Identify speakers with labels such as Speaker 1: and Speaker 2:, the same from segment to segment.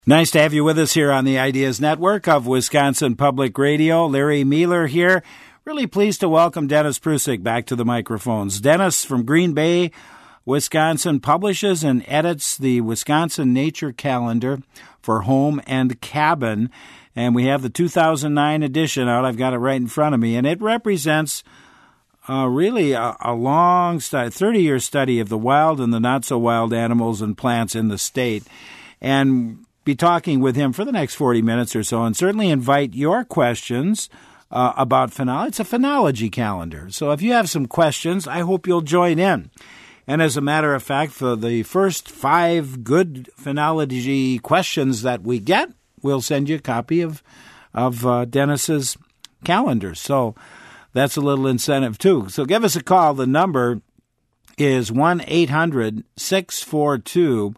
Speaker 1: Nice to have you with us here on the Ideas Network of Wisconsin Public Radio. Larry Mueller here. Really pleased to welcome Dennis Prusik back to the microphones. Dennis from Green Bay, Wisconsin, publishes and edits the Wisconsin Nature Calendar for home and cabin. And we have the 2009 edition out. I've got it right in front of me. And it represents really a long study, 30-year study of the wild and the not-so-wild animals and plants in the state. And be talking with him for the next 40 minutes or so, and certainly invite your questions about phenology. It's a phenology calendar. So if you have some questions, I hope you'll join in. And as a matter of fact, for the first 5 good phenology questions that we get, we'll send you a copy of Dennis's calendar. So that's a little incentive, too. So give us a call. The number is 1-800-642-1234,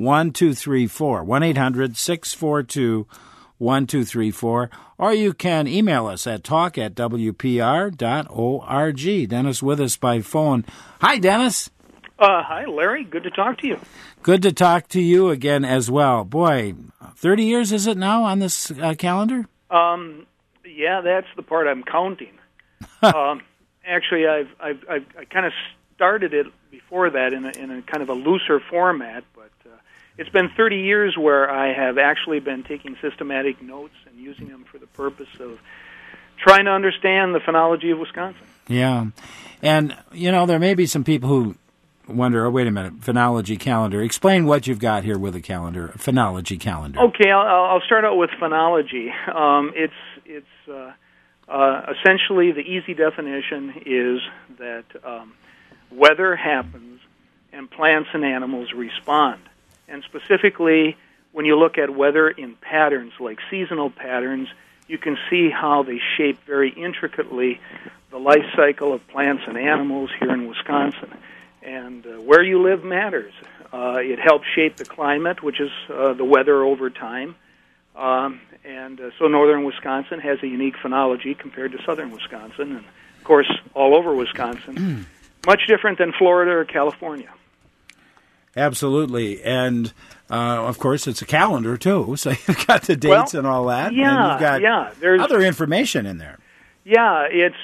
Speaker 1: 1-800-642-1234, or you can email us at talk@wpr.org. Dennis with us by phone. Hi, Dennis.
Speaker 2: Hi, Larry. Good to talk to you.
Speaker 1: Good to talk to you again as well. Boy, 30 years is it now on this calendar?
Speaker 2: Yeah, that's the part I'm counting. Actually, I kind of started it before that in a kind of a looser format, but it's been 30 years where I have actually been taking systematic notes and using them for the purpose of trying to understand the phenology of Wisconsin.
Speaker 1: Yeah. And, you know, there may be some people who wonder, oh, wait a minute, phenology calendar. Explain what you've got here with a calendar, a phenology calendar.
Speaker 2: Okay, I'll start out with phenology. It's essentially the easy definition is that weather happens and plants and animals respond. And specifically, when you look at weather in patterns, like seasonal patterns, you can see how they shape very intricately the life cycle of plants and animals here in Wisconsin. And where you live matters. It helps shape the climate, which is the weather over time. So northern Wisconsin has a unique phenology compared to southern Wisconsin. And, of course, all over Wisconsin, much different than Florida or California.
Speaker 1: Absolutely. And, of course, it's a calendar, too. So you've got the dates and all that.
Speaker 2: Yeah,
Speaker 1: and you've got
Speaker 2: there's
Speaker 1: other information in there.
Speaker 2: Yeah, it's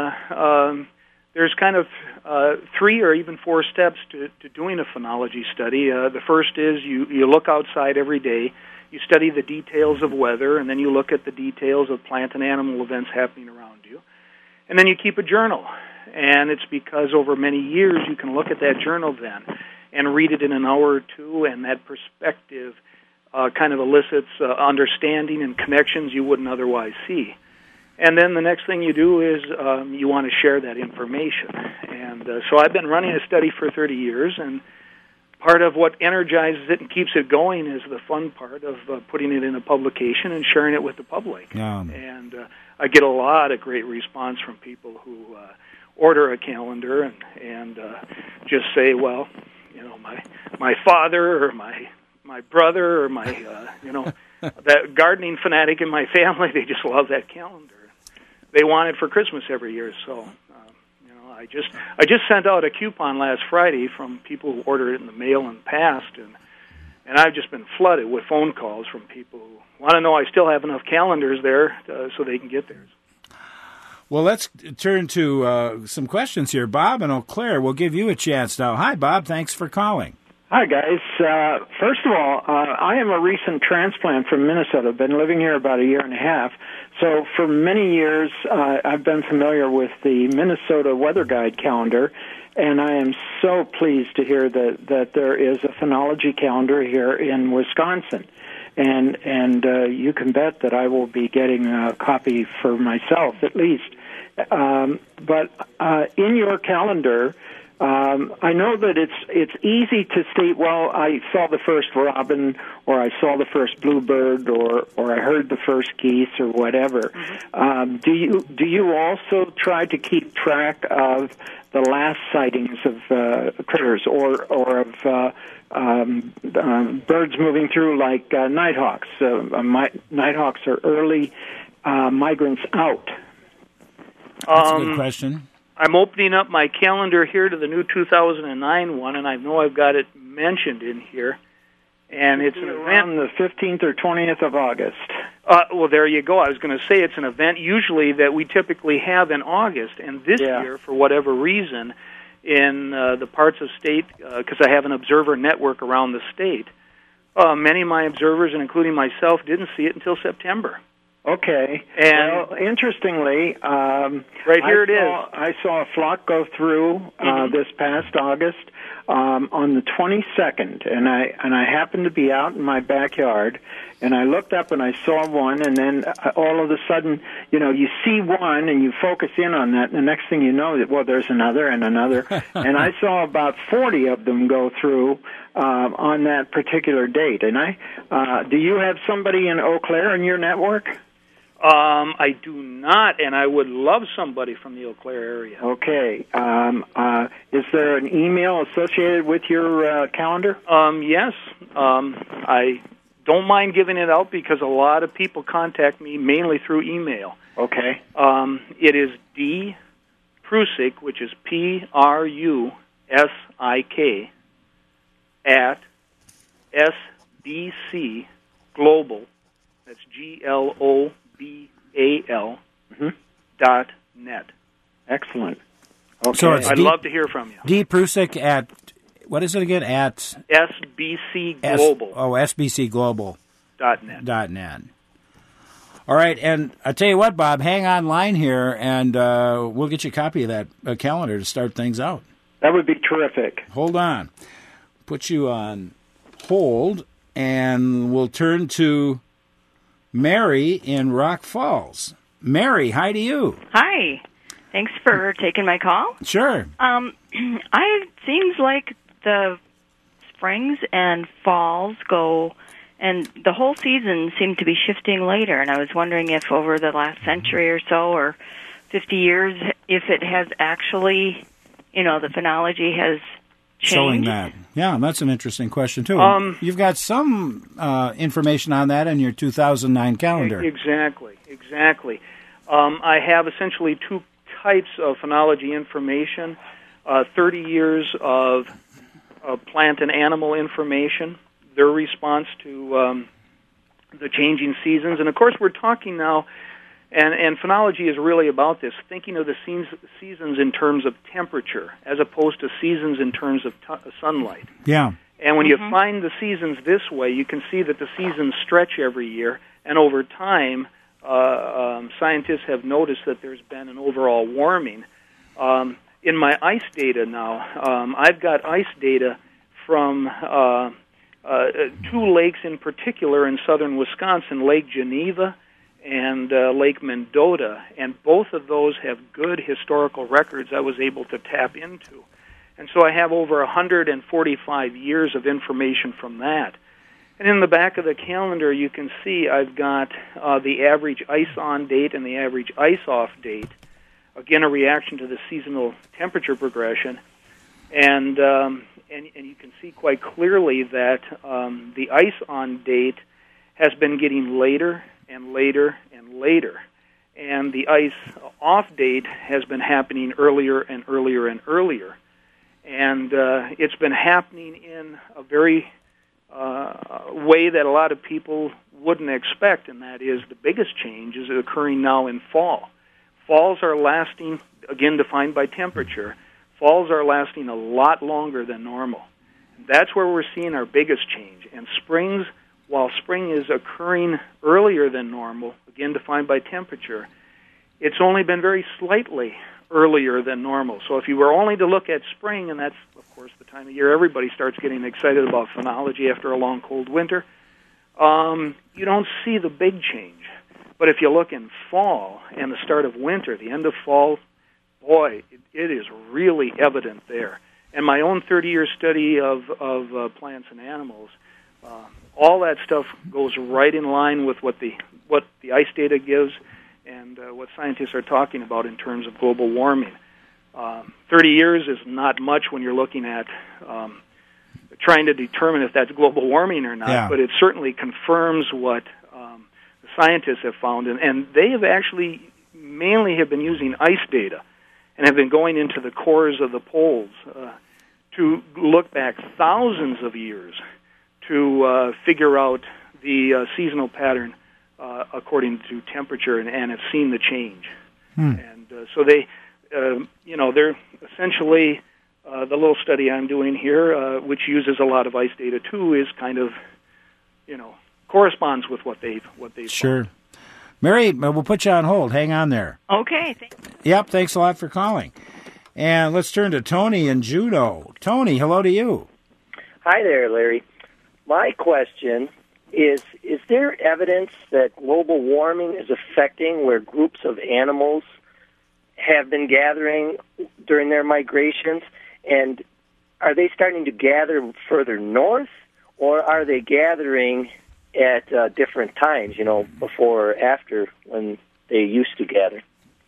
Speaker 2: there's kind of 3 or even 4 steps to doing a phenology study. The first is you look outside every day, you study the details of weather, and then you look at the details of plant and animal events happening around you. And then you keep a journal. And it's because over many years you can look at that journal then and read it in an hour or two, and that perspective kind of elicits understanding and connections you wouldn't otherwise see. And then the next thing you do is you want to share that information. And so I've been running a study for 30 years, and part of what energizes it and keeps it going is the fun part of putting it in a publication and sharing it with the public.
Speaker 1: Yeah.
Speaker 2: And I get a lot of great response from people who order a calendar and just say, well, you know, my father or my brother or my that gardening fanatic in my family, they just love that calendar. They want it for Christmas every year. So, I just sent out a coupon last Friday from people who ordered it in the mail in the past, and I've just been flooded with phone calls from people who want to know I still have enough calendars there so they can get theirs.
Speaker 1: Well, let's turn to some questions here. Bob and Eau Claire, we'll give you a chance now. Hi, Bob. Thanks for calling.
Speaker 3: Hi, guys. First of all, I am a recent transplant from Minnesota. I've been living here about a year and a half. So for many years, I've been familiar with the Minnesota Weather Guide calendar, and I am so pleased to hear that there is a phenology calendar here in Wisconsin. And you can bet that I will be getting a copy for myself, at least. But in your calendar, I know that it's easy to state, well, I saw the first robin, or I saw the first bluebird, or I heard the first geese, or whatever. Mm-hmm. Do you also try to keep track of the last sightings of critters, or of birds moving through, like nighthawks? Nighthawks are early migrants out.
Speaker 1: That's a good question.
Speaker 2: I'm opening up my calendar here to the new 2009 one, and I know I've got it mentioned in here. And it's an event
Speaker 3: on the 15th or 20th of August.
Speaker 2: Well, there you go. I was going to say it's an event usually that we typically have in August, and this year, for whatever reason, in the parts of state, because I have an observer network around the state, many of my observers, and including myself, didn't see it until September.
Speaker 3: Okay.
Speaker 2: And
Speaker 3: interestingly,
Speaker 2: I
Speaker 3: saw a flock go through this past August on the 22nd, and I happened to be out in my backyard, and I looked up and I saw one, and then all of a sudden, you see one and you focus in on that, and the next thing you know, there's another and another, and I saw about 40 of them go through on that particular date. And do you have somebody in Eau Claire in your network?
Speaker 2: I do not, and I would love somebody from the Eau Claire area.
Speaker 3: Okay. Is there an email associated with your calendar?
Speaker 2: Yes. I don't mind giving it out because a lot of people contact me mainly through email.
Speaker 3: Okay.
Speaker 2: It is D. Prusik, which is Prusik, at SBC Global. That's GLOBAL. .net.
Speaker 3: Excellent. Okay.
Speaker 1: So it's
Speaker 2: I'd love to hear from you.
Speaker 1: D. Prusik at, what is it again? At
Speaker 2: SBC Global.
Speaker 1: SBC Global.
Speaker 2: .net.
Speaker 1: .net. All right, and I tell you what, Bob, hang on line here, and we'll get you a copy of that calendar to start things out.
Speaker 3: That would be terrific.
Speaker 1: Hold on. Put you on hold, and we'll turn to Mary in Rock Falls. Mary, hi to you.
Speaker 4: Hi. Thanks for taking my call.
Speaker 1: Sure.
Speaker 4: It seems like the springs and falls go, and the whole season seemed to be shifting later, and I was wondering if over the last century or so, or 50 years, if it has actually, the phenology has changed.
Speaker 1: Showing that. Yeah, that's an interesting question, too. You've got some information on that in your 2009 calendar.
Speaker 2: Exactly. I have essentially two types of phenology information, 30 years of plant and animal information, their response to the changing seasons. And, of course, we're talking now, and phenology is really about this, thinking of the seasons in terms of temperature as opposed to seasons in terms of sunlight.
Speaker 1: Yeah.
Speaker 2: And when you find the seasons this way, you can see that the seasons stretch every year, and over time, scientists have noticed that there's been an overall warming. In my ice data now, I've got ice data from two lakes in particular in southern Wisconsin, Lake Geneva and Lake Mendota, and both of those have good historical records I was able to tap into. And so I have over 145 years of information from that. And in the back of the calendar, you can see I've got the average ice-on date and the average ice-off date. Again, a reaction to the seasonal temperature progression. And you can see quite clearly that the ice-on date has been getting later and later and later. And the ice-off date has been happening earlier and earlier and earlier. And it's been happening in a very way that a lot of people wouldn't expect, and that is the biggest change is occurring now in fall. Falls are lasting, again defined by temperature, falls are lasting a lot longer than normal. That's where we're seeing our biggest change. And springs, while spring is occurring earlier than normal, again defined by temperature, it's only been very slightly earlier than normal. So if you were only to look at spring, and that's, of course, the time of year everybody starts getting excited about phenology after a long, cold winter, you don't see the big change. But if you look in fall and the start of winter, the end of fall, boy, it is really evident there. And my own 30-year study of plants and animals, all that stuff goes right in line with what the ice data gives and what scientists are talking about in terms of global warming. 30 years is not much when you're looking at trying to determine if that's global warming or not, but it certainly confirms what the scientists have found. And they have actually mainly have been using ice data and have been going into the cores of the poles to look back thousands of years to figure out the seasonal pattern according to temperature, and have seen the change. And so they, they're essentially the little study I'm doing here, which uses a lot of ice data too, is kind of, corresponds with what they've
Speaker 1: Sure. Found. Mary, we'll put you on hold. Hang on there.
Speaker 4: Okay.
Speaker 1: Yep, thanks a lot for calling. And let's turn to Tony in Juneau. Tony, hello to you.
Speaker 5: Hi there, Larry. My question is there evidence that global warming is affecting where groups of animals have been gathering during their migrations? And are they starting to gather further north, or are they gathering at different times, before or after when they used to gather?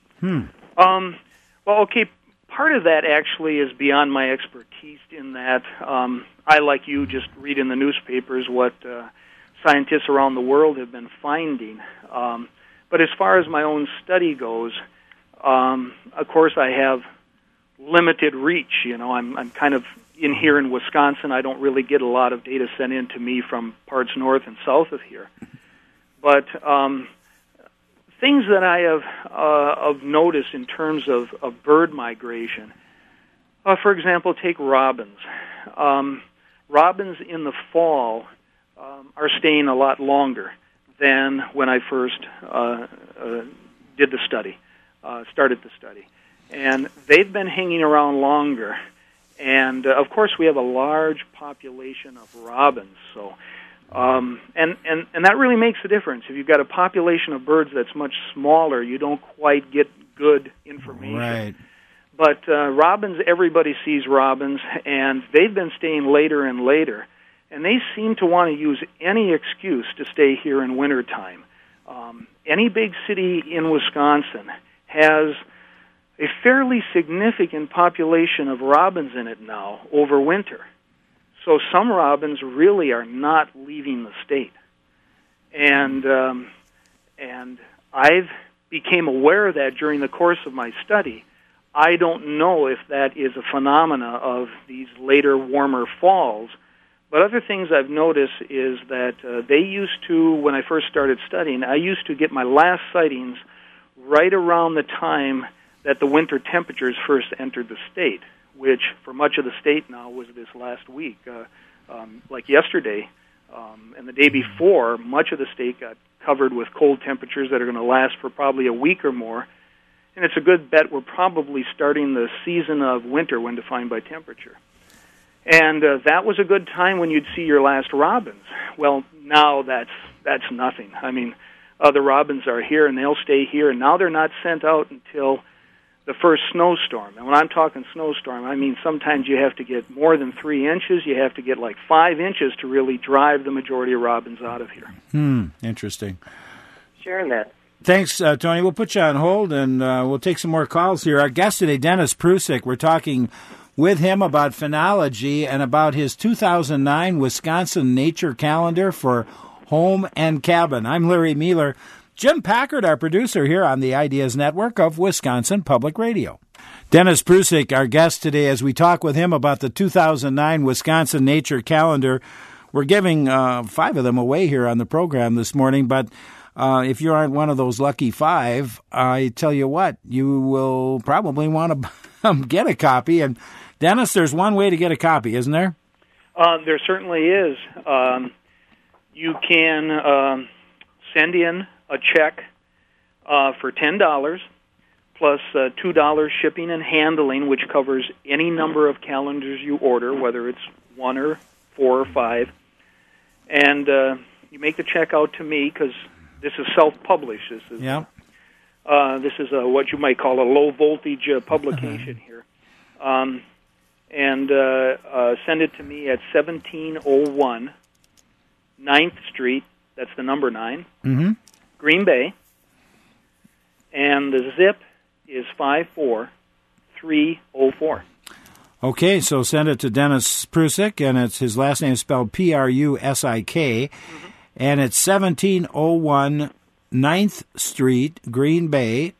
Speaker 2: Well, okay, part of that actually is beyond my expertise in that I, like you, just read in the newspapers what scientists around the world have been finding. But as far as my own study goes, of course I have limited reach. I'm kind of in here in Wisconsin. I don't really get a lot of data sent in to me from parts north and south of here. But things that I have noticed in terms of bird migration, for example, take robins. Robins in the fall are staying a lot longer than when I first did the study, started the study. And they've been hanging around longer. And, of course, we have a large population of robins. So, and that really makes a difference. If you've got a population of birds that's much smaller, you don't quite get good information.
Speaker 1: Right.
Speaker 2: But robins, everybody sees robins, and they've been staying later and later. And they seem to want to use any excuse to stay here in wintertime. Any big city in Wisconsin has a fairly significant population of robins in it now over winter. So some robins really are not leaving the state. And I've became aware of that during the course of my study. I don't know if that is a phenomena of these later, warmer falls, but other things I've noticed is that they used to, when I first started studying, I used to get my last sightings right around the time that the winter temperatures first entered the state, which for much of the state now was this last week. Like yesterday and the day before, much of the state got covered with cold temperatures that are going to last for probably a week or more. And it's a good bet we're probably starting the season of winter when defined by temperature. And that was a good time when you'd see your last robins. Well, now that's nothing. I mean, the robins are here, and they'll stay here, and now they're not sent out until the first snowstorm. And when I'm talking snowstorm, I mean sometimes you have to get more than 3 inches. You have to get like 5 inches to really drive the majority of robins out of here.
Speaker 1: Interesting.
Speaker 5: Sharing that.
Speaker 1: Thanks, Tony. We'll put you on hold, and we'll take some more calls here. Our guest today, Dennis Prusik. We're talking with him about phenology and about his 2009 Wisconsin Nature Calendar for home and cabin. I'm Larry Mueller. Jim Packard, our producer here on the Ideas Network of Wisconsin Public Radio. Dennis Prusik, our guest today, as we talk with him about the 2009 Wisconsin Nature Calendar. We're giving 5 of them away here on the program this morning, but if you aren't one of those lucky 5, I tell you what, you will probably want to get a copy. And Dennis, there's one way to get a copy, isn't there?
Speaker 2: There certainly is. You can send in a check for $10 plus $2 shipping and handling, which covers any number of calendars you order, whether it's 1 or 4 or 5. And you make the check out to me because this is self-published. This is what you might call a low-voltage publication here. And send it to me at 1701 9th Street, that's the number 9, Green Bay, and the zip is 54304.
Speaker 1: Okay, so send it to Dennis Prusik, and his last name is spelled Prusik, and it's 1701 9th Street, Green Bay,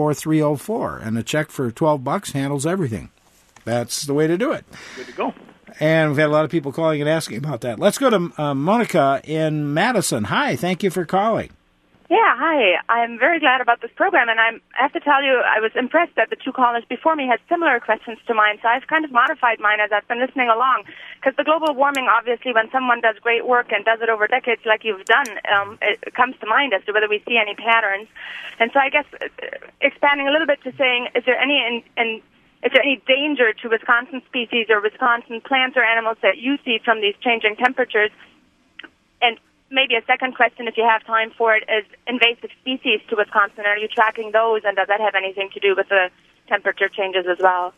Speaker 1: 54304, and a check for $12 handles everything. That's the way to do it.
Speaker 2: Good to go.
Speaker 1: And we've had a lot of people calling and asking about that. Let's go to Monica in Madison. Hi, thank you for calling.
Speaker 6: Yeah, hi. I'm very glad about this program, and I have to tell you, I was impressed that the two callers before me had similar questions to mine, so I've kind of modified mine as I've been listening along, because the global warming, obviously, when someone does great work and does it over decades like you've done, it comes to mind as to whether we see any patterns. And so I guess expanding a little bit to saying, is there any danger to Wisconsin species or Wisconsin plants or animals that you see from these changing temperatures? And maybe a second question, if you have time for it, is invasive species to Wisconsin. Are you tracking those, and does that have anything to do with the temperature changes as well?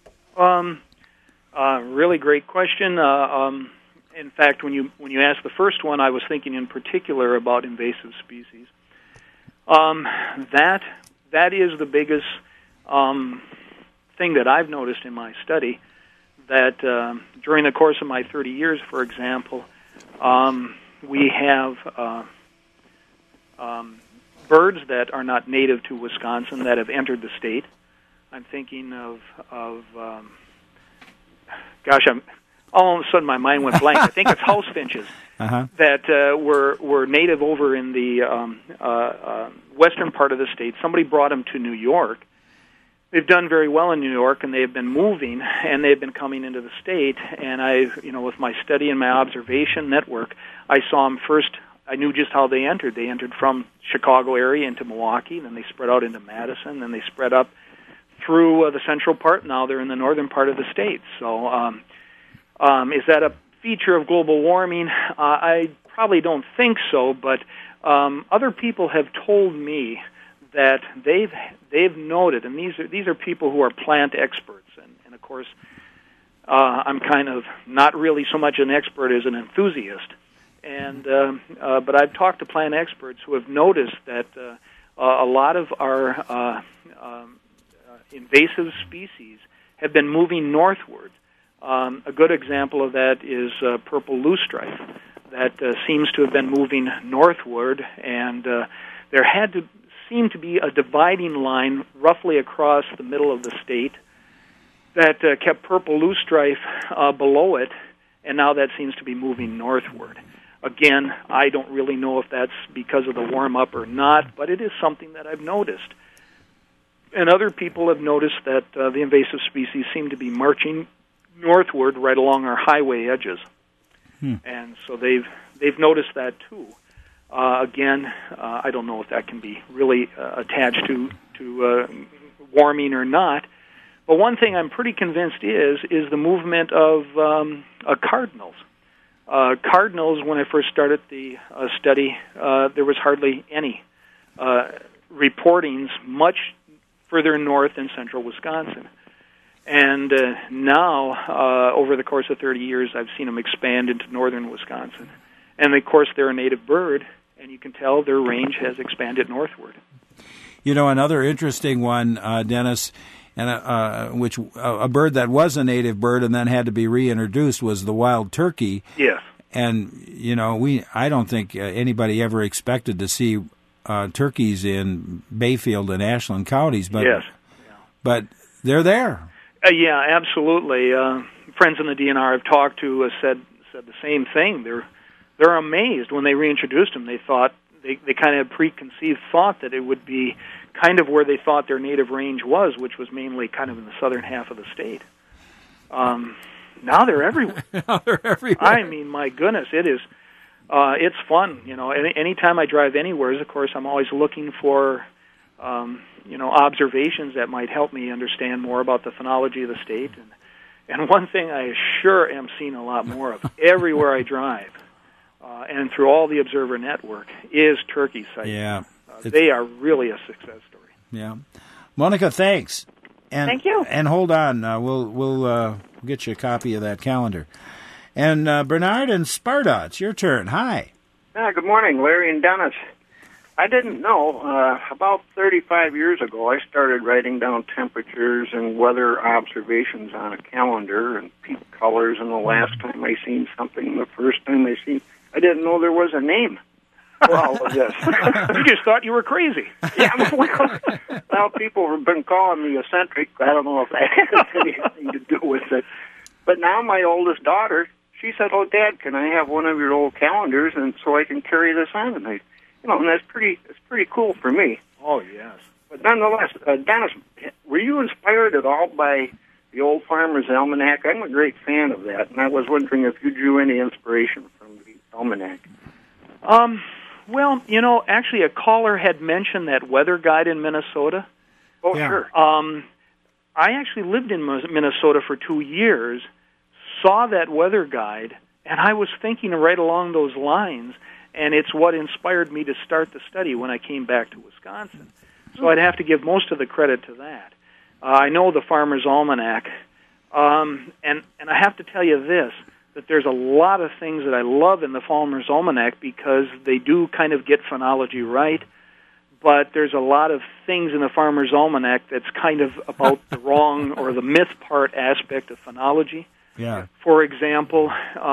Speaker 2: Really great question. In fact, when you asked the first one, I was thinking in particular about invasive species. That is the biggest thing that I've noticed in my study, that during the course of my 30 years, for example, we have birds that are not native to Wisconsin that have entered the state. I'm thinking of all of a sudden my mind went blank. I think it's house finches that were native over in the western part of the state. Somebody brought them to New York. They've done very well in New York, and they've been moving, and they've been coming into the state. And with my study and my observation network, I saw them first. I knew just how they entered. They entered from Chicago area into Milwaukee, then they spread out into Madison, then they spread up through the central part. Now they're in the northern part of the state. So is that a feature of global warming? I probably don't think so, but other people have told me that they've noted, and these are people who are plant experts, and of course, I'm kind of not really so much an expert as an enthusiast, and but I've talked to plant experts who have noticed that a lot of our invasive species have been moving northward. A good example of that is purple loosestrife that seems to have been moving northward, and there had to seem to be a dividing line roughly across the middle of the state that kept purple loosestrife below it, and now that seems to be moving northward. Again, I don't really know if that's because of the warm-up or not, but it is something that I've noticed. And other people have noticed that the invasive species seem to be marching northward right along our highway edges. And so they've noticed that too. Again, I don't know if that can be really attached to warming or not. But one thing I'm pretty convinced is the movement of cardinals. Cardinals, when I first started the study, there was hardly any reportings much further north in central Wisconsin. And now, over the course of 30 years, I've seen them expand into northern Wisconsin. And, of course, they're a native bird, and you can tell their range has expanded northward.
Speaker 1: You know, another interesting one, Dennis, and a bird that was a native bird and then had to be reintroduced was the wild turkey.
Speaker 2: Yes.
Speaker 1: And, you know, I don't think anybody ever expected to see turkeys in Bayfield and Ashland counties, but
Speaker 2: yes.
Speaker 1: But they're there.
Speaker 2: Yeah, absolutely. Friends in the DNR I've talked to said the same thing. They're amazed when they reintroduced them. They thought they kind of had preconceived thought that it would be kind of where they thought their native range was, which was mainly kind of in the southern half of the state. Now they're everywhere.
Speaker 1: Now they're everywhere.
Speaker 2: I mean, my goodness, it is. It's fun, you know. Anytime I drive anywhere, of course, I'm always looking for, observations that might help me understand more about the phenology of the state. And one thing I sure am seeing a lot more of everywhere I drive, and through all the Observer Network, is turkey sightings.
Speaker 1: Yeah,
Speaker 2: they are really a success story.
Speaker 1: Yeah, Monica, thanks. And,
Speaker 6: thank you.
Speaker 1: And hold on, we'll get you a copy of that calendar. And Bernard and Sparta, it's your turn. Hi.
Speaker 7: Good morning, Larry and Dennis. I didn't know, about 35 years ago, I started writing down temperatures and weather observations on a calendar and peak colors, and the last time I seen something, the first time I didn't know there was a name for all of this.
Speaker 2: You just thought you were crazy.
Speaker 7: Yeah, well, people have been calling me eccentric. I don't know if that has anything to do with it. But now my oldest daughter, she said, "Oh, Dad, can I have one of your old calendars and so I can carry this on?" And and that's pretty cool for me.
Speaker 2: Oh, yes.
Speaker 7: But nonetheless, Dennis, were you inspired at all by the Old Farmer's Almanac? I'm a great fan of that, and I was wondering if you drew any inspiration from the almanac.
Speaker 2: Well, actually, a caller had mentioned that weather guide in Minnesota.
Speaker 7: Oh, yeah. Sure.
Speaker 2: I actually lived in Minnesota for 2 years, saw that weather guide, and I was thinking right along those lines, and it's what inspired me to start the study when I came back to Wisconsin. So I'd have to give most of the credit to that. I know the Farmer's Almanac, and I have to tell you this, that there's a lot of things that I love in the Farmer's Almanac because they do kind of get phonology right, but there's a lot of things in the Farmer's Almanac that's kind of about the wrong or the myth part aspect of phonology.
Speaker 1: Yeah.
Speaker 2: For example,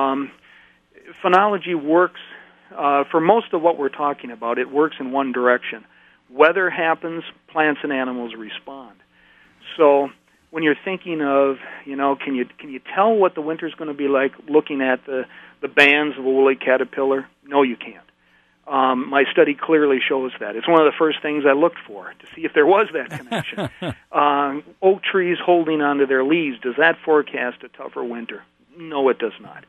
Speaker 2: phonology works, for most of what we're talking about, it works in one direction. Weather happens, plants and animals respond. So when you're thinking of, can you tell what the winter's going to be like looking at the bands of a woolly caterpillar? No, you can't. My study clearly shows that. It's one of the first things I looked for to see if there was that connection. Oak trees holding onto their leaves, does that forecast a tougher winter? No, it does not.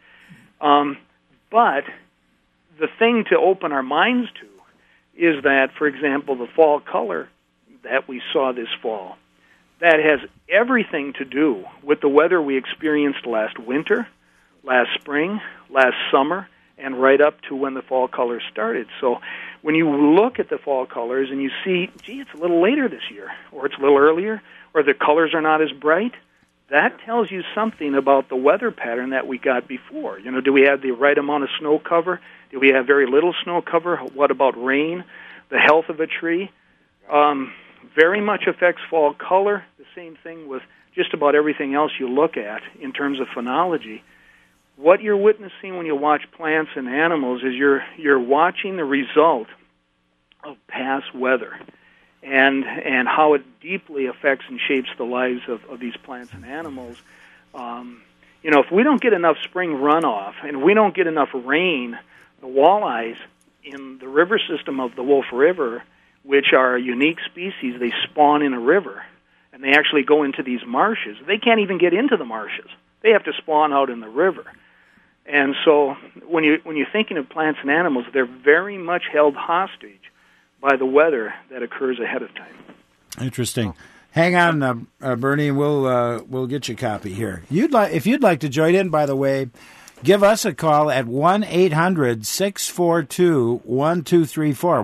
Speaker 2: But the thing to open our minds to is that, for example, the fall color that we saw this fall, that has everything to do with the weather we experienced last winter, last spring, last summer, and right up to when the fall colors started. So when you look at the fall colors and you see, gee, it's a little later this year, or it's a little earlier, or the colors are not as bright, that tells you something about the weather pattern that we got before. Do we have the right amount of snow cover? Do we have very little snow cover? What about rain? The health of a tree? Very much affects fall color. The same thing with just about everything else you look at in terms of phonology. What you're witnessing when you watch plants and animals is you're watching the result of past weather and how it deeply affects and shapes the lives of these plants and animals. If we don't get enough spring runoff and we don't get enough rain, the walleyes in the river system of the Wolf River, which are a unique species, they spawn in a river, and they actually go into these marshes. They can't even get into the marshes. They have to spawn out in the river. And so when you're thinking of plants and animals, they're very much held hostage by the weather that occurs ahead of time.
Speaker 1: Interesting. Hang on, Bernie, and we'll get you a copy here. If you'd like to join in, by the way, give us a call at 1-800-642-1234,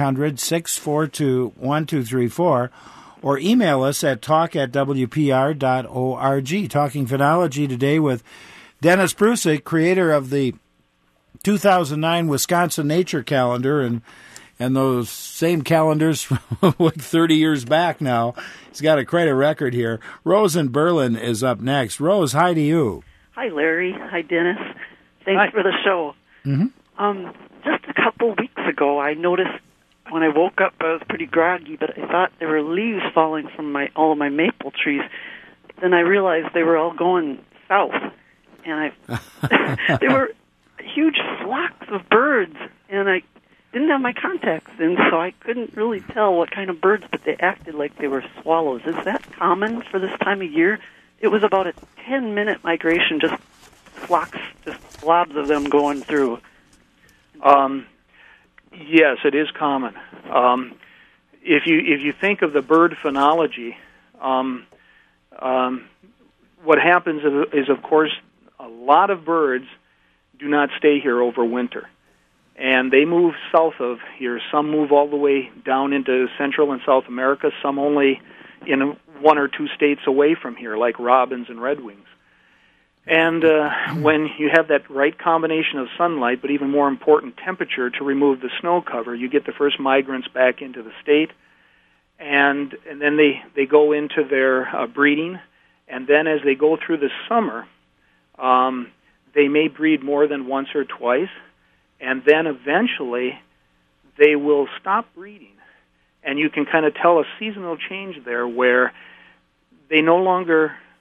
Speaker 1: 1-800-642-1234, or email us at talk@wpr.org. Talking Phonology today with Dennis Prusik, creator of the 2009 Wisconsin Nature Calendar, and those same calendars from like 30 years back now. He's got quite a record here. Rose in Berlin is up next. Rose, hi to you.
Speaker 8: Hi, Larry. Hi, Dennis. Thanks for the show.
Speaker 1: Mm-hmm.
Speaker 8: Just a couple weeks ago, I noticed when I woke up, I was pretty groggy, but I thought there were leaves falling from all of my maple trees. Then I realized they were all going south, and they were huge flocks of birds, and I didn't have my contacts in, so I couldn't really tell what kind of birds, but they acted like they were swallows. Is that common for this time of year? It was about a 10-minute migration, just flocks, just blobs of them going through.
Speaker 2: Yes, it is common. If you think of the bird phonology, what happens is, of course, a lot of birds do not stay here over winter, and they move south of here. Some move all the way down into Central and South America, some only in one or two states away from here, like robins and redwings. And when you have that right combination of sunlight, but even more important, temperature to remove the snow cover, you get the first migrants back into the state, and then they go into their breeding, and then as they go through the summer, they may breed more than once or twice, and then eventually they will stop breeding. And you can kind of tell a seasonal change there where they no longer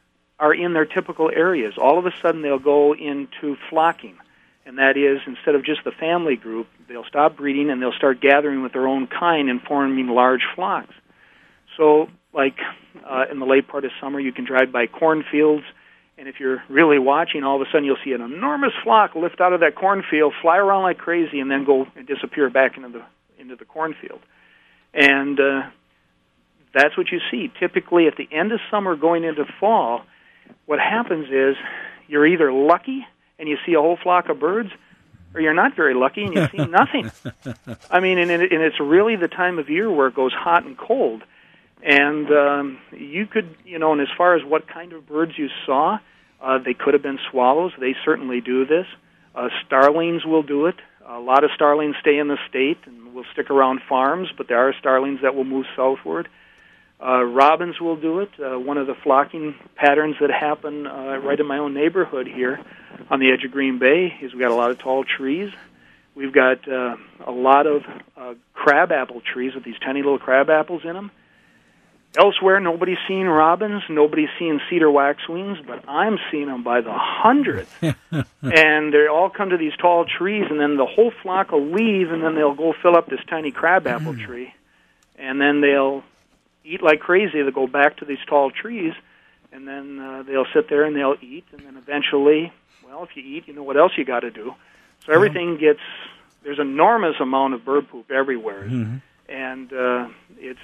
Speaker 2: are in their typical areas. All of a sudden they'll go into flocking. And that is, instead of just the family group, they'll stop breeding and they'll start gathering with their own kind and forming large flocks. So, like in the late part of summer, you can drive by cornfields, and if you're really watching, all of a sudden you'll see an enormous flock lift out of that cornfield, fly around like crazy, and then go and disappear back into the cornfield. And that's what you see. Typically, at the end of summer going into fall, what happens is you're either lucky and you see a whole flock of birds, or you're not very lucky and you see nothing. I mean, and it's really the time of year where it goes hot and cold. And you could, and as far as what kind of birds you saw, they could have been swallows. They certainly do this. Starlings will do it. A lot of starlings stay in the state and will stick around farms, but there are starlings that will move southward. Robins will do it. One of the flocking patterns that happen right in my own neighborhood here on the edge of Green Bay is we've got a lot of tall trees. We've got a lot of crabapple trees with these tiny little crab apples in them. Elsewhere, nobody's seeing robins, nobody's seeing cedar waxwings, but I'm seeing them by the hundreds. And they all come to these tall trees, and then the whole flock will leave, and then they'll go fill up this tiny crabapple tree. And then they'll eat like crazy. They'll go back to these tall trees, and then they'll sit there and they'll eat, and then eventually, well, if you eat, you know what else you got to do. So everything there's an enormous amount of bird poop everywhere. Mm-hmm. And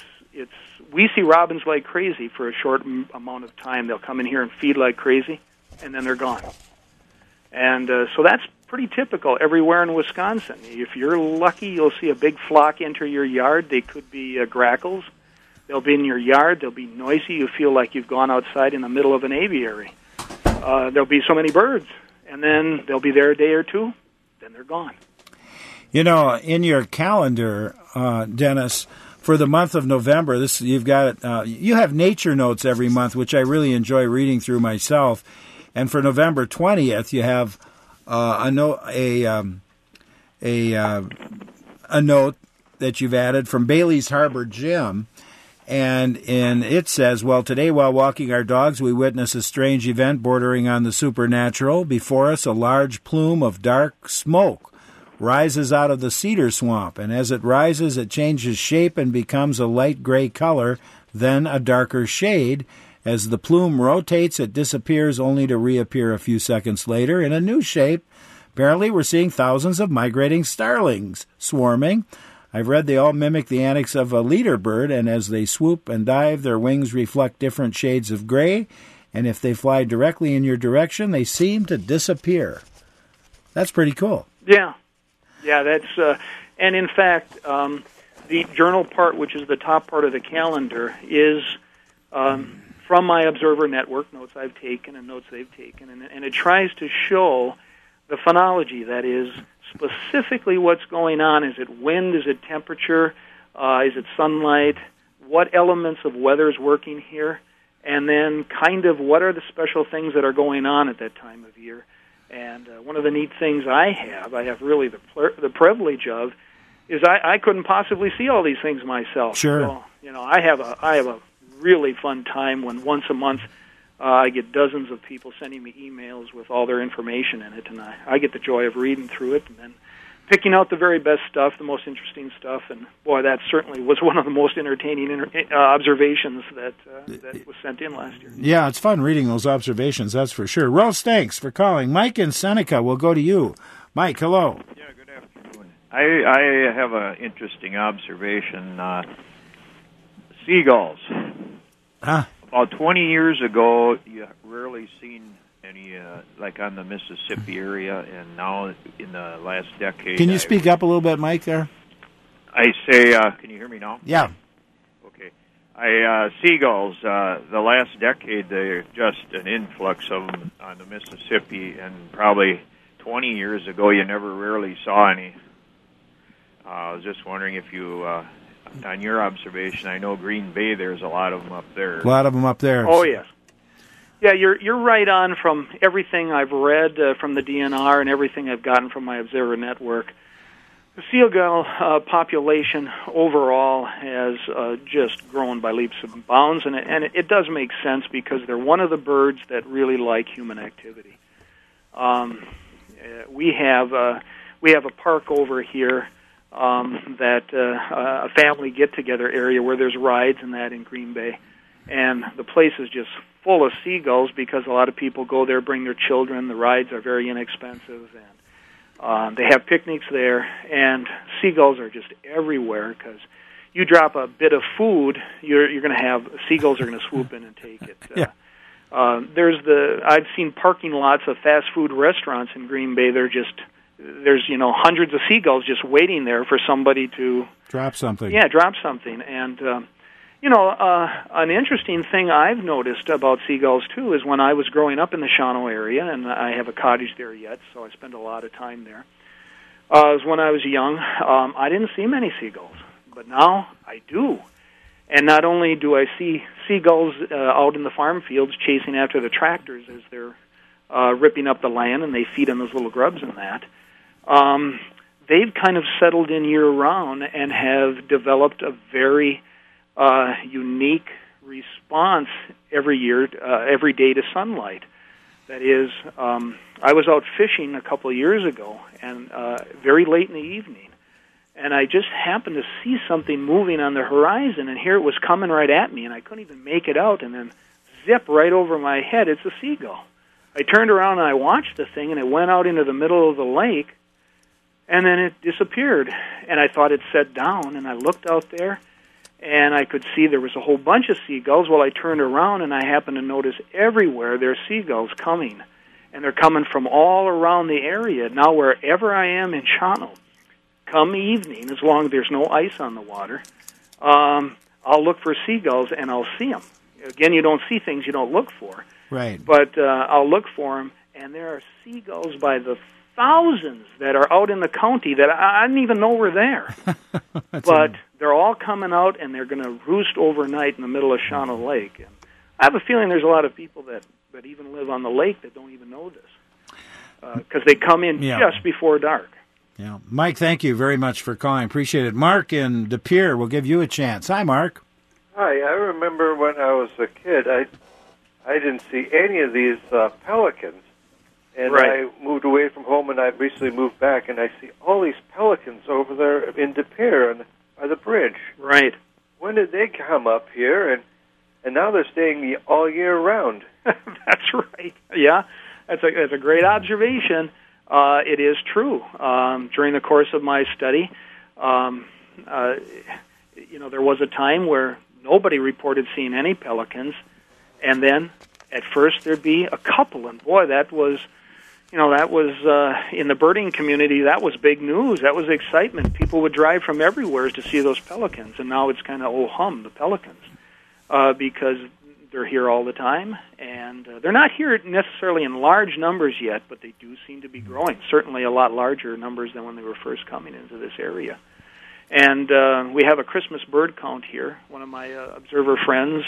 Speaker 2: we see robins like crazy for a short amount of time. They'll come in here and feed like crazy, and then they're gone. And so that's pretty typical everywhere in Wisconsin. If you're lucky, you'll see a big flock enter your yard. They could be grackles. They'll be in your yard. They'll be noisy. You feel like you've gone outside in the middle of an aviary. There'll be so many birds, and then they'll be there a day or two, then they're gone.
Speaker 1: In your calendar, Dennis, for the month of November, you've got you have nature notes every month, which I really enjoy reading through myself. And for November 20th, you have a note that you've added from Bailey's Harbor Gym, and it says, "Well, today while walking our dogs, we witnessed a strange event bordering on the supernatural. Before us, a large plume of dark smoke rises out of the cedar swamp, and as it rises, it changes shape and becomes a light gray color, then a darker shade. As the plume rotates, it disappears only to reappear a few seconds later in a new shape. Apparently, we're seeing thousands of migrating starlings swarming. I've read they all mimic the antics of a leader bird, and as they swoop and dive, their wings reflect different shades of gray, and if they fly directly in your direction, they seem to disappear." That's pretty cool.
Speaker 2: Yeah, that's, and in fact, the journal part, which is the top part of the calendar, is from my Observer Network, notes I've taken and notes they've taken, and it tries to show the phonology, that is, specifically what's going on. Is it wind? Is it temperature? Is it sunlight? What elements of weather is working here? And then kind of what are the special things that are going on at that time of year? And one of the neat things I have really the privilege of, is I couldn't possibly see all these things myself.
Speaker 1: Sure.
Speaker 2: So, I have a really fun time when once a month I get dozens of people sending me emails with all their information in it, and I get the joy of reading through it and then picking out the very best stuff, the most interesting stuff, and boy, that certainly was one of the most entertaining observations that was sent in last year.
Speaker 1: Yeah, it's fun reading those observations, that's for sure. Rose, thanks for calling. Mike in Seneca, we'll go to you. Mike, hello.
Speaker 9: Yeah, good afternoon. I have an interesting observation. Seagulls.
Speaker 1: Huh?
Speaker 9: About 20 years ago, you rarely seen any, like on the Mississippi area, and now in the last decade...
Speaker 1: Can you speak up a little bit, Mike, there?
Speaker 9: I say, can you hear me now?
Speaker 1: Yeah.
Speaker 9: Okay. Seagulls, the last decade, they're just an influx of them on the Mississippi, and probably 20 years ago, you never rarely saw any. I was just wondering if you... on your observation, I know Green Bay, there's a lot of them up there.
Speaker 1: A lot of them up there.
Speaker 2: Oh, yes. Yeah, you're right on from everything I've read from the DNR and everything I've gotten from my Observer Network. The seagull population overall has just grown by leaps and bounds, and it does make sense because they're one of the birds that really like human activity. We have a park over here that a family get-together area where there's rides and that in Green Bay, and the place is just full of seagulls because a lot of people go there, bring their children. The rides are very inexpensive, and they have picnics there, and seagulls are just everywhere because you drop a bit of food, you're going to have seagulls are going to swoop in and take it.
Speaker 1: Yeah.
Speaker 2: I've seen parking lots of fast food restaurants in Green Bay. There's hundreds of seagulls just waiting there for somebody to
Speaker 1: drop something.
Speaker 2: Yeah, drop something. And an interesting thing I've noticed about seagulls too is when I was growing up in the Shawano area, and I have a cottage there yet, so I spend a lot of time there. Was when I was young, I didn't see many seagulls, but now I do. And not only do I see seagulls out in the farm fields chasing after the tractors as they're ripping up the land and they feed on those little grubs and that, they've kind of settled in year-round and have developed a very unique response every day to sunlight. That is, I was out fishing a couple of years ago, and very late in the evening, and I just happened to see something moving on the horizon, and here it was coming right at me, and I couldn't even make it out, and then zip right over my head, it's a seagull. I turned around and I watched the thing, and it went out into the middle of the lake, and then it disappeared. And I thought it set down, and I looked out there, and I could see there was a whole bunch of seagulls. Well, I turned around, and I happened to notice everywhere there are seagulls coming, and they're coming from all around the area. Now, wherever I am in Shawano, come evening, as long as there's no ice on the water, I'll look for seagulls, and I'll see them. Again, you don't see things you don't look for.
Speaker 1: Right.
Speaker 2: But I'll look for them, and there are seagulls by the thousands that are out in the county that I didn't even know were there. But they're all coming out, and they're going to roost overnight in the middle of Shawano Lake. And I have a feeling there's a lot of people that even live on the lake that don't even know this because they come in just before dark.
Speaker 1: Yeah, Mike, thank you very much for calling. Appreciate it. Mark in De Pere will give you a chance. Hi, Mark.
Speaker 10: Hi. I remember when I was a kid, I didn't see any of these pelicans. And
Speaker 2: right.
Speaker 10: I moved away from home, and I recently moved back, and I see all these pelicans over there in De Pere by the bridge.
Speaker 2: Right.
Speaker 10: When did they come up here? And now they're staying all year round.
Speaker 2: That's right. Yeah, that's a great observation. It is true. During the course of my study, there was a time where nobody reported seeing any pelicans, and then at first there'd be a couple, and boy, that was in the birding community, that was big news. That was excitement. People would drive from everywhere to see those pelicans, and now it's kind of the pelicans, because they're here all the time, and they're not here necessarily in large numbers yet, but they do seem to be growing, certainly a lot larger numbers than when they were first coming into this area. And we have a Christmas bird count here. One of my observer friends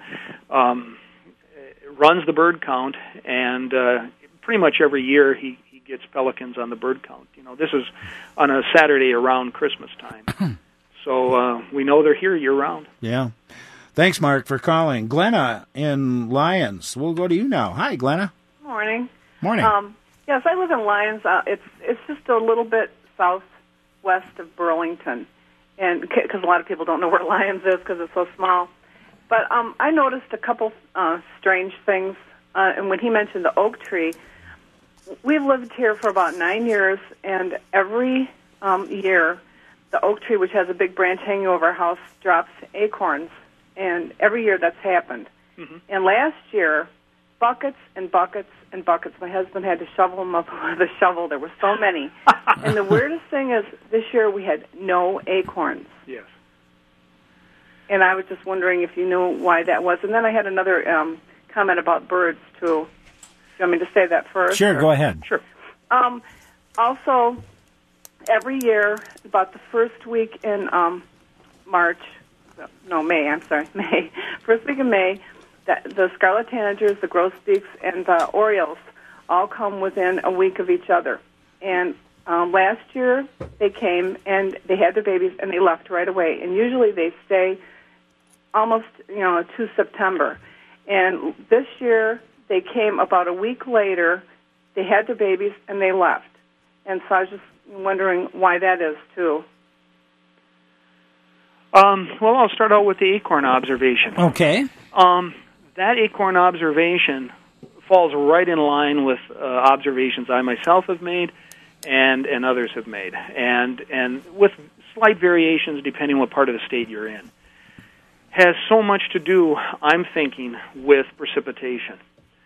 Speaker 2: runs the bird count, and pretty much every year he gets pelicans on the bird count. This is on a Saturday around Christmas time. So we know they're here year-round.
Speaker 1: Yeah. Thanks, Mark, for calling. Glenna in Lyons. We'll go to you now. Hi, Glenna.
Speaker 11: Morning.
Speaker 1: Morning.
Speaker 11: Yes, I live in Lyons. It's just a little bit southwest of Burlington, and because a lot of people don't know where Lyons is because it's so small. But I noticed a couple strange things, and when he mentioned the oak tree, we've lived here for about 9 years, and every year the oak tree, which has a big branch hanging over our house, drops acorns. And every year that's happened. Mm-hmm. And last year, buckets and buckets and buckets. My husband had to shovel them up with a shovel. There were so many. And the weirdest thing is, this year we had no acorns.
Speaker 2: Yes.
Speaker 11: And I was just wondering if you knew why that was. And then I had another comment about birds, too. Do you want me to say that first?
Speaker 1: Sure, go ahead.
Speaker 2: Sure.
Speaker 11: Also, every year, about the first week in May. First week in May, the scarlet tanagers, the grosbeaks, and the orioles all come within a week of each other. And Last year, they came and they had their babies and they left right away. And usually they stay almost, to September. And this year, they came about a week later. They had their babies and they left. And so I was just wondering why that is, too.
Speaker 2: Well, I'll start out with the acorn observation.
Speaker 1: Okay.
Speaker 2: That acorn observation falls right in line with observations I myself have made and others have made, and with slight variations depending what part of the state you're in. Has so much to do, I'm thinking, with precipitation.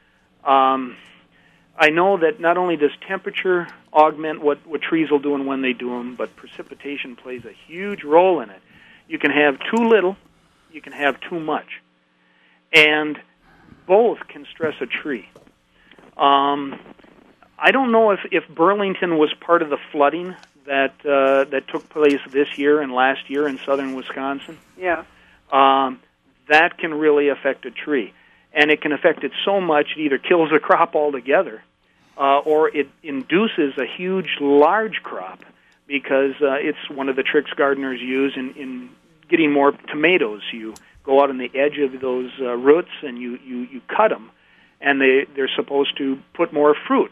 Speaker 2: I know that not only does temperature augment what trees will do and when they do them, but precipitation plays a huge role in it. You can have too little, you can have too much, and both can stress a tree. I don't know if Burlington was part of the flooding that took place this year and last year in southern Wisconsin.
Speaker 11: Yeah.
Speaker 2: That can really affect a tree, and it can affect it so much it either kills the crop altogether, or it induces a huge, large crop, because it's one of the tricks gardeners use in getting more tomatoes. You go out on the edge of those roots and you cut them, and they're supposed to put more fruit.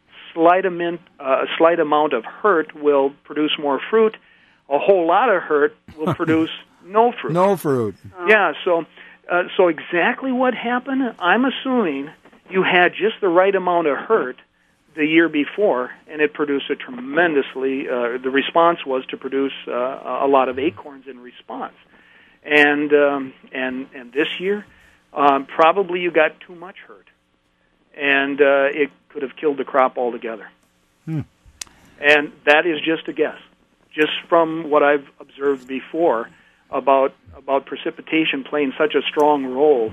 Speaker 2: A slight amount of hurt will produce more fruit. A whole lot of hurt will produce no fruit.
Speaker 1: No fruit.
Speaker 2: Yeah, so exactly what happened, I'm assuming you had just the right amount of hurt the year before, and it produced a tremendously, the response was to produce a lot of acorns in response. And this year, probably you got too much hurt, and it could have killed the crop altogether. And that is just a guess, just from what I've observed before about precipitation playing such a strong role.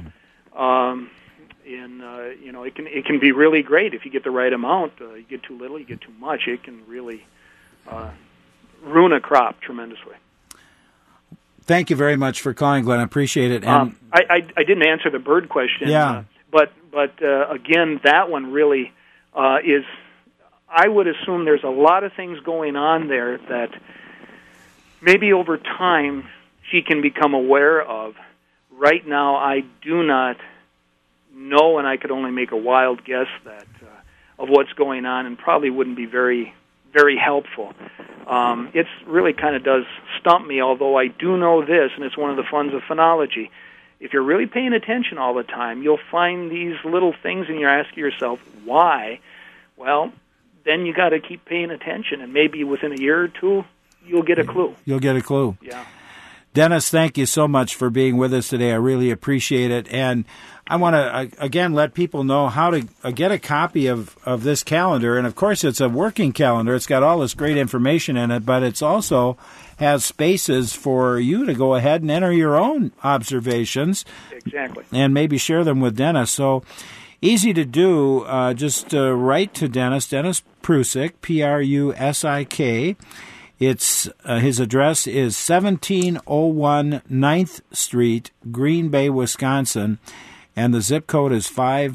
Speaker 2: It can be really great if you get the right amount. You get too little, you get too much. It can really ruin a crop tremendously.
Speaker 1: Thank you very much for calling, Glenn. I appreciate it. And
Speaker 2: I didn't answer the bird question.
Speaker 1: Yeah.
Speaker 2: But again, that one really is. I would assume there's a lot of things going on there that maybe over time she can become aware of. Right now, I do not know, and I could only make a wild guess that of what's going on, and probably wouldn't be very, very helpful. It's really kind of does stump me, although I do know this, and it's one of the funs of phenology. If you're really paying attention all the time, you'll find these little things, and you're asking yourself, why? Well, then you got to keep paying attention, and maybe within a year or two, you'll get a clue.
Speaker 1: You'll get a clue.
Speaker 2: Yeah.
Speaker 1: Dennis, thank you so much for being with us today. I really appreciate it. And I want to, again, let people know how to get a copy of this calendar. And, of course, it's a working calendar. It's got all this great information in it, but it's also has spaces for you to go ahead and enter your own observations.
Speaker 2: Exactly.
Speaker 1: And maybe share them with Dennis. So easy to do. Just write to Dennis Prusik, Prusik. It's his address is 1701 9th Street, Green Bay, Wisconsin, and the zip code is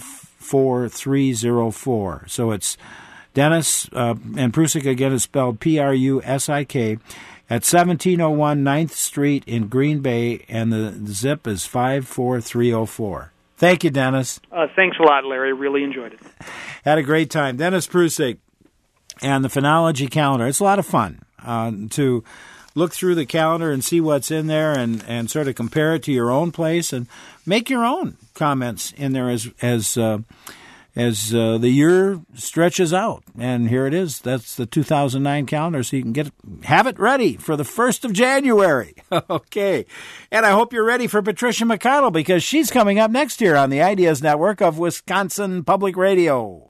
Speaker 1: 54304. So it's Dennis, and Prusik again is spelled Prusik, at 1701 9th Street in Green Bay, and the zip is 54304. Thank you, Dennis.
Speaker 2: Thanks a lot, Larry. Really enjoyed it.
Speaker 1: Had a great time. Dennis Prusik and the Phenology Calendar. It's a lot of fun to look through the calendar and see what's in there and sort of compare it to your own place and make your own comments in there as the year stretches out. And here it is. That's the 2009 calendar, so you can have it ready for the 1st of January. Okay. And I hope you're ready for Patricia McConnell, because she's coming up next year on the Ideas Network of Wisconsin Public Radio.